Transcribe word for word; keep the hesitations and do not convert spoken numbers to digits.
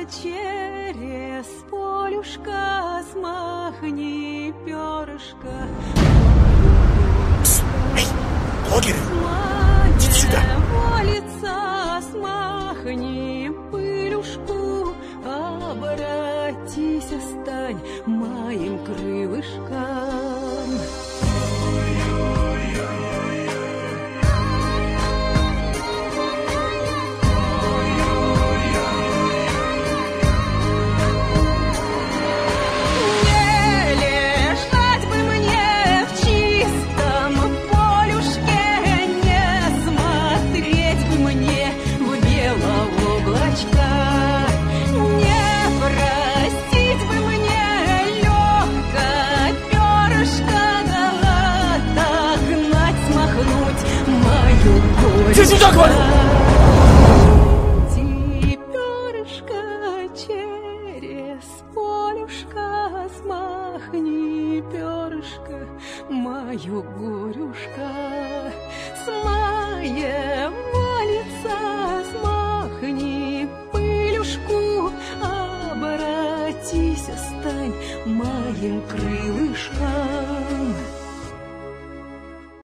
через полюшка смахни перышко. Пс, эй, блогеры, идите сюда. Лица смахни пылюшку, обратись, стань моим крылышком. Ты сюда, говорю! Перышко через полюшка смахни перышко, мою горюшка. С моего лица смахни пылюшку, обратись, стань моим крылышком.